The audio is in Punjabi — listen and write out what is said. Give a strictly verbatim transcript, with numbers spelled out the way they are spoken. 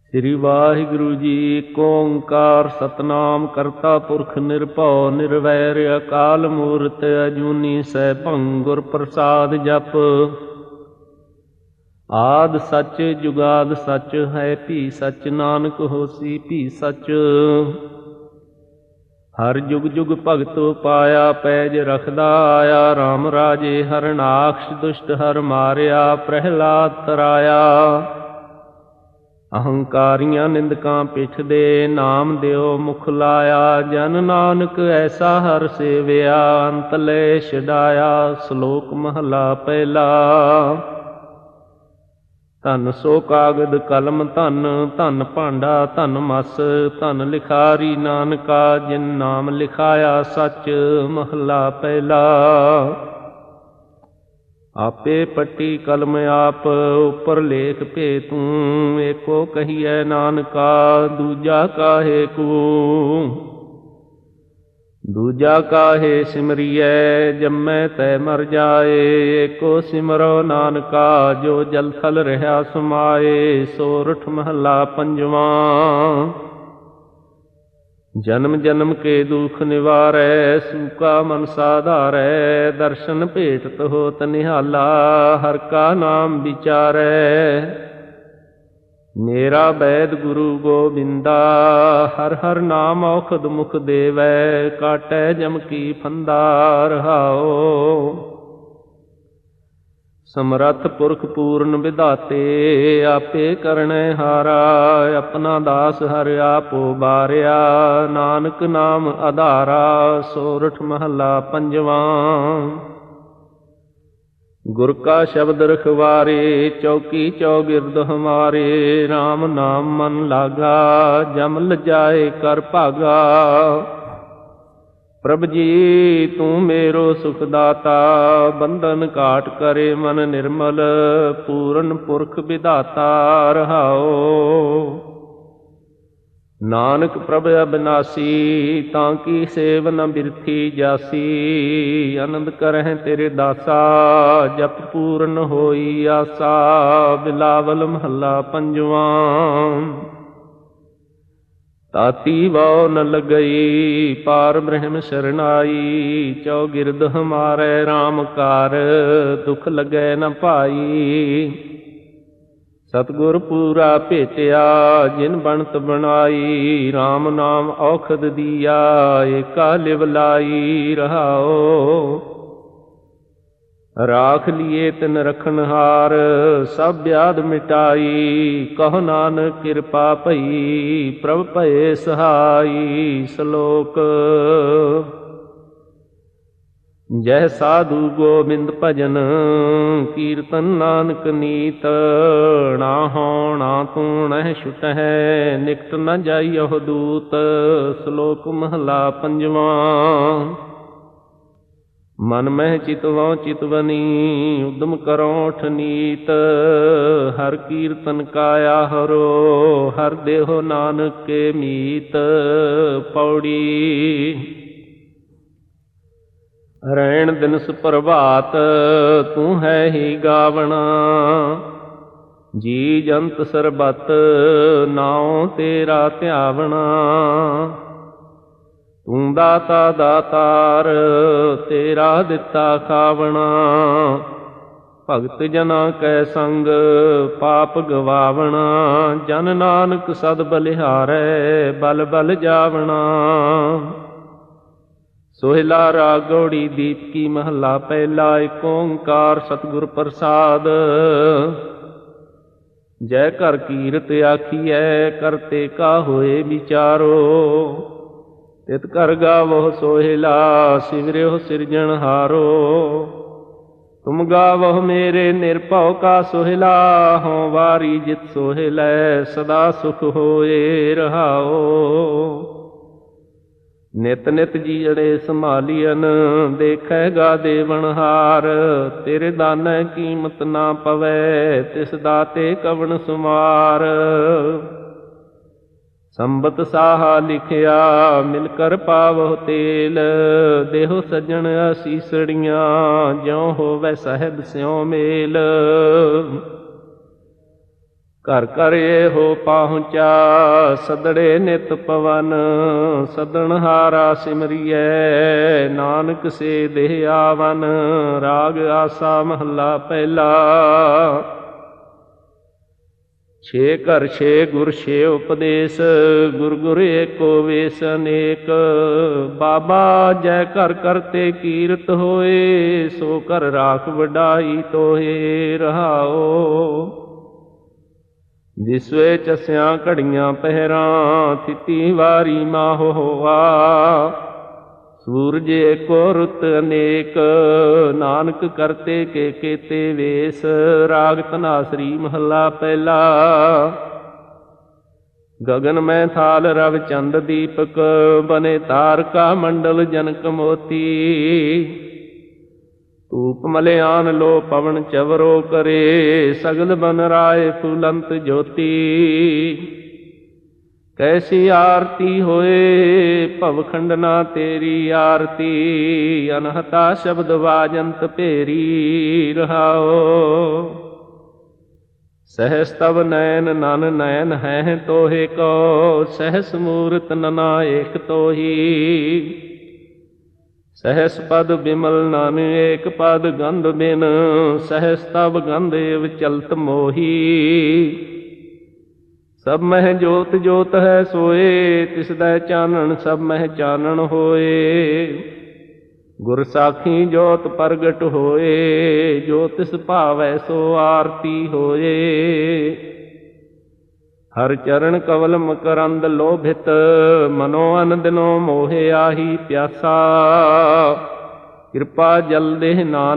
ਸ੍ਰੀ ਵਾਹਿਗੁਰੂ ਜੀ। ਏਕ ਓੰਕਾਰ ਸਤਨਾਮ ਕਰਤਾ ਪੁਰਖ ਨਿਰਭਉ ਨਿਰਵੈਰ ਅਕਾਲ ਮੂਰਤ ਅਜੂਨੀ ਸੈਭੰ ਗੁਰ ਪ੍ਰਸਾਦ ਜਪ। ਆਦਿ ਸੱਚ ਜੁਗਾਦ ਸੱਚ ਹੈ ਭੀ ਸੱਚ ਨਾਨਕ ਹੋਸੀ ਭੀ ਸੱਚ। ਹਰ ਜੁਗ ਜੁਗ ਭਗਤੋ ਪਾਇਆ ਪੈਜ ਰਖਦਾ ਆਇਆ। ਰਾਮ ਰਾਜੇ ਹਰਨਾਕਸ਼ ਦੁਸ਼ਟ ਹਰ ਮਾਰਿਆ ਪ੍ਰਹਿਲਾਦ ਤਰਾਇਆ। ਅਹੰਕਾਰੀਆਂ ਨਿੰਦਕਾਂ ਪਿੱਠ ਦੇ ਨਾਮ ਦਿਓ ਮੁਖ ਲਾਇਆ। ਜਨ ਨਾਨਕ ਐਸਾ ਹਰ ਸੇਵਿਆ ਅੰਤ ਲੈ ਛਡਾਇਆ। ਸ਼ਲੋਕ ਮਹਲਾ ਪਹਿਲਾ। ਧਨ ਸੋ ਕਾਗਦ ਕਲਮ ਧਨ ਧਨ ਭਾਂਡਾ ਧਨ ਮਸ ਧਨ ਲਿਖਾਰੀ ਨਾਨਕਾ ਜਿਨ ਨਾਮ ਲਿਖਾਇਆ ਸੱਚ। ਮਹਲਾ ਪਹਿਲਾ। ਆਪੇ ਪੱਟੀ ਕਲਮ ਆਪ ਉਪਰ ਲੇਖ ਭੇ ਤੂੰ। ਏਕੋ ਕਹੀਐ ਨਾਨਕਾ ਦੂਜਾ ਕਾਹੇ ਕੂ। ਦੂਜਾ ਕਾਹੇ ਸਿਮਰੀਐ ਜੰਮੈ ਤੈ ਮਰ ਜਾਏ। ਏਕੋ ਸਿਮਰੋ ਨਾਨਕਾ ਜੋ ਜਲ ਥਲ ਰਿਹਾ ਸਮਾਏ। ਸੋਰਠ ਮਹਲਾ ਪੰਜਵਾਂ। ਜਨਮ ਜਨਮ ਕੇ ਦੁਖ ਨਿਵਾਰੈ ਸੂਕਾ ਮਨ ਸਾਧਾਰੈ। ਦਰਸ਼ਨ ਭੇਟਤ ਹੋਤ ਨਿਹਾਲਾ ਹਰ ਕਾ ਨਾਮ ਵਿਚਾਰੈ। ਮੇਰਾ ਬੈਦ ਗੁਰੂ ਗੋਬਿੰਦਾ ਹਰ ਹਰ ਨਾਮ ਔਖਦ ਮੁਖ ਦੇਵੈ। ਕਾਟੈ ਜਮ ਕੀ ਫੰਦਾ ਰਹਾਓ। ਸਮਰੱਥ ਪੁਰਖ ਪੂਰਨ ਵਿਧਾਤੇ ਆਪੇ ਕਰਨੈ ਹਾਰਾ। ਆਪਣਾ ਦਾਸ ਹਰ ਆਪੋ ਬਾਰਿਆ ਨਾਨਕ ਨਾਮ ਆਧਾਰਾ। ਸੋਰਠ ਮਹਲਾ ਪੰਜਵਾਂ। ਗੁਰ ਕਾ ਸ਼ਬਦ ਰਖਵਾਰੇ ਚੌਕੀ ਚੌਗਿਰਦ ਹਮਾਰੇ। ਰਾਮ ਨਾਮ ਮਨ ਲਾਗਾ ਜਮ ਲਜਾਏ ਕਰ ਭਾਗਾ। ਪ੍ਰਭ ਜੀ ਤੂੰ ਮੇਰੋ ਸੁਖ ਦਾਤਾ ਬੰਧਨ ਘਾਟ ਕਰੇ ਮਨ ਨਿਰਮਲ। ਪੂਰਨ ਪੁਰਖ ਵਿਧਾਤਾ ਰਹਾਓ। ਨਾਨਕ ਪ੍ਰਭ ਅਬਿਨਾਸੀ ਤਾਂ ਕੀ ਸੇਵ ਨ ਬਿਰਥੀ ਜਾਸੀ। ਆਨੰਦ ਕਰਹਿ ਤੇਰੇ ਦਾਸਾ ਜਪ ਪੂਰਨ ਹੋਈ ਆਸਾ। ਬਿਲਾਵਲ ਮਹੱਲਾ ਪੰਜਵਾਂ। ਤਾਤੀ ਵਾਉ ਨ ਲਗਈ ਪਾਰ ਬ੍ਰਹਮ ਸ਼ਰਨਾਈ। ਚੌਗਿਰਦ ਹਮਾਰੇ ਰਾਮ ਕਾਰ ਦੁਖ ਲਗੈ ਨ ਭਾਈ। ਸਤਿਗੁਰ ਪੂਰਾ ਭੇਟਿਆ ਜਿਨ ਬਣਤ ਬਣਾਈ। ਰਾਮ ਨਾਮ ਔਖਦ ਦੀਆ ਏਕਾ ਲਿਵ ਲਾਈ ਰਹਾਓ। ਰਾਖ ਲੀਏ ਤਿਨ ਰਖਨਹਾਰ ਸਭ ਵਿਆਧ ਮਿਟਾਈ। ਕਹੋ ਨਾਨਕ ਕਿਰਪਾ ਭਈ ਪ੍ਰਭ ਭਏ ਸਹਾਈ। ਸ਼ਲੋਕ। ਜੈ ਸਾਧੂ ਗੋਬਿੰਦ ਭਜਨ ਕੀਰਤਨ ਨਾਨਕ ਨੀਤ। ਨਾ ਹਉ ਨਾ ਤੂੰ ਨਹਿ ਛੁਟਹਿ ਨਿਕਟ ਨ ਜਾਈਹੁ ਦੂਤ। ਸ਼ਲੋਕ ਮਹਲਾ ਪੰਜਵਾਂ। ਮਨ ਮਹਿ ਚਿਤਵਉ ਚਿਤਵਨੀ ਉਦਮ ਕਰਉ ਠਨੀਤ। ਹਰ ਕੀਰਤਨ ਕਾਇਆ ਹਰੋ ਹਰ ਦੇਹੁ ਨਾਨਕ ਕੇ ਮੀਤ। ਪੌੜੀ। ਰੈਣ ਦਿਨਸ ਪ੍ਰਭਾਤ ਤੂੰ ਹੈ ਹੀ ਗਾਵਣਾ। ਜੀ ਜੰਤ ਸਰਬਤ ਨਾਉ ਤੇਰਾ ਧਿਆਵਣਾ। ਤੂੰ ਦਾਤਾ ਦਾਤਾਰ ਤੇਰਾ ਦਿੱਤਾ ਖਾਵਣਾ। ਭਗਤ ਜਨਾ ਕੈ ਸੰਗ ਪਾਪ ਗਵਾਵਣਾ। ਜਨ ਨਾਨਕ ਸਦ ਬਲਿਹਾਰੈ ਬਲ ਬਲ ਜਾਵਣਾ। ਸੋਹਿਲਾ ਰਾਗ ਗੌੜੀ ਦੀਪਕੀ ਮਹੱਲਾ ਪਹਿਲਾ। ਏਕ ਓੰਕਾਰ ਸਤਿਗੁਰ ਪ੍ਰਸਾਦ। ਜੈ ਘਰ ਕੀਰਤ ਆਖੀਐ ਕਰਤੇ ਕਾ ਹੋਏ ਵਿਚਾਰੋ। ਤਿਤ ਘਰ ਗਾਵਹੁ ਸੋਹਿਲਾ ਸਿਵਰਿਓ ਸਿਰਜਣਹਾਰੋ। ਤੁਮ ਗਾਵਹੁ ਮੇਰੇ ਨਿਰਭਉ ਕਾ ਸੋਹਿਲਾ। ਹਉ ਵਾਰੀ ਜਿਤ ਸੋਹਿਲੈ ਸਦਾ ਸੁਖ ਹੋਏ ਰਹਾਓ। ਨਿਤ ਨਿਤ ਜੀੜੇ ਸੰਭਾਲੀਅਨ ਦੇਖੈਗਾ ਦੇਵਨਹਾਰ। ਤੇਰੇ ਦਾਨੈ ਕੀਮਤ ਨਾ ਪਵੈ ਤਿਸ ਦਾਤੇ ਕਵਣ ਸੁਮਾਰ। ਸੰਬਤ ਸਾਹਾ ਲਿਖਿਆ ਮਿਲ ਕਰ ਪਾਵਹੁ ਤੇਲ। ਦੇਹੁ ਸੱਜਣ ਅਸੀਸੜੀਆਂ ਜਿਉ ਹੋਵੈ ਸਾਹਿਬ ਸਿਉ ਮੇਲ। ਘਰ ਘਰ ਇਹੋ ਪਹੁੰਚਾ ਸਦੜੇ ਨਿਤ ਪਵਨ ਸਦਨ ਹਾਰਾ ਸਿਮਰਿਐ ਨਾਨਕ ਸੇ ਦੇਹ ਆਵਨ। ਰਾਗ ਆਸਾ ਮਹੱਲਾ ਪਹਿਲਾ। ਛੇ ਘਰ ਛੇ ਗੁਰ ਛੇ ਉਪਦੇਸ਼ ਗੁਰ ਗੁਰ ਏਕੋ ਵੇਸ ਅਨੇਕ। ਬਾਬਾ ਜੈ ਘਰ ਕਰਤੇ ਕੀਰਤ ਹੋਏ ਸੋ ਘਰ ਰਾਖ ਵਡਾਈ ਤੋਹੇ। ਰਹਾਓ ਜਿਸਵੇ ਚਸਿਆਂ ਘੜੀਆਂ ਪਹਿਰਾਂ ਥਿਤੀ ਵਾਰੀ ਮਾਹੋ ਹੋਆ। ਸੂਰਜ ਏਕੋ ਰੁੱਤ ਅਨੇਕ ਨਾਨਕ ਕਰਤੇ ਕੇ ਕੇਤੇ ਵੇਸ। ਰਾਗ ਧਨਾਸਰੀ ਮਹੱਲਾ ਪਹਿਲਾ। ਗਗਨ ਮੈਂ ਥਾਲ ਰਵ ਚੰਦ ਦੀਪਕ ਬਨੇ ਤਾਰਕਾ ਮੰਡਲ ਜਨਕ ਮੋਤੀ। ਧੂਪ ਮਲਿਆਨ ਲੋ ਪਵਨ ਚਵਰੋ ਕਰੇ ਸਗਲ ਬਨ ਰਾਏ ਫੁਲੰਤ ਜੋਤੀ। ਕੈਸੀ ਆਰਤੀ ਹੋਏ ਭਵ ਖੰਡਨਾ ਤੇਰੀ ਆਰਤੀ। ਅਨਹਤਾ ਸ਼ਬਦ ਵਾਜੰਤ ਭੇਰੀ। ਰਹਾਓ ਸਹਸ ਤਵ ਨੈਨ ਨਨ ਨੈਨ ਹੈ ਤੋਹੇ ਕੋ। ਸਹਸ ਮੂਰਤ ਨਨਾ ਏਕ ਤੋਹੀ। ਸਹਸ ਪਦ ਬਿਮਲ ਨਨ ਏਕ ਪਦ ਗੰਧ ਬਿਨ। ਸਹਸ ਤਵ ਗੰਧ ਏਵ ਚਲਤ ਮੋਹੀ। ਸਭ ਮਹਿ ਜੋਤ ਜੋਤ ਹੈ ਸੋਏ ਤਿਸ ਦੈ ਚਾਨਣ ਸਭ ਮਹਿ ਚਾਨਣ ਹੋਏ। ਗੁਰ ਸਾਖੀ ਜੋਤ ਪ੍ਰਗਟ ਹੋਏ ਜੋ ਤਿਸ ਭਾਵੈ ਸੋ ਆਰਤੀ ਹੋਏ। ਹਰ ਚਰਨ ਕਵਲ ਮਕਰੰਦ ਲੋਭਿਤ ਮਨੋ ਅਨੰਦਨੋ ਮੋਹਿ ਆਹੀ ਪਿਆਸਾ। ਕਿਰਪਾ ਜਲ ਦੇਹ ਨਾਨਕ